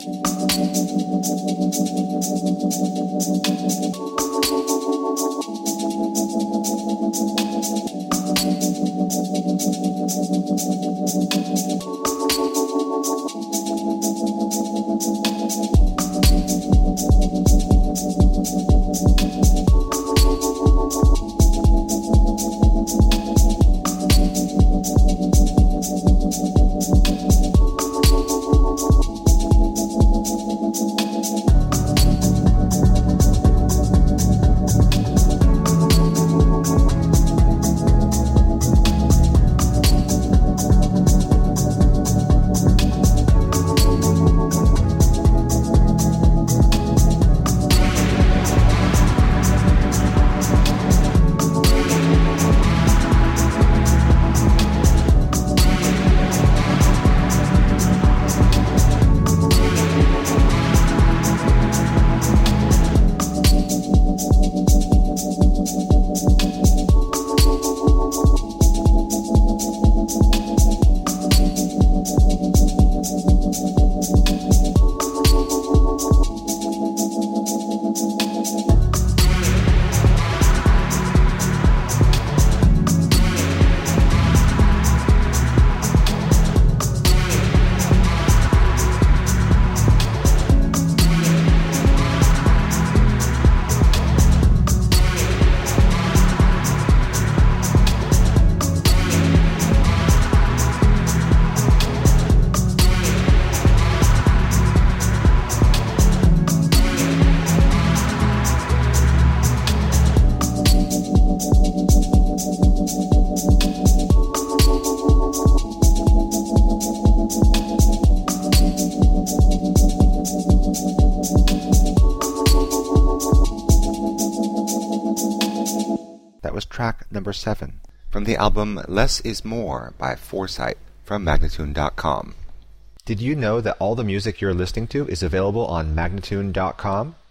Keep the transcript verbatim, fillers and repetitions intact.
That was track number seven from the album Less Is More by Foresight from Magnatune dot com. Did you know that all the music you're listening to is available on Magnatune dot com?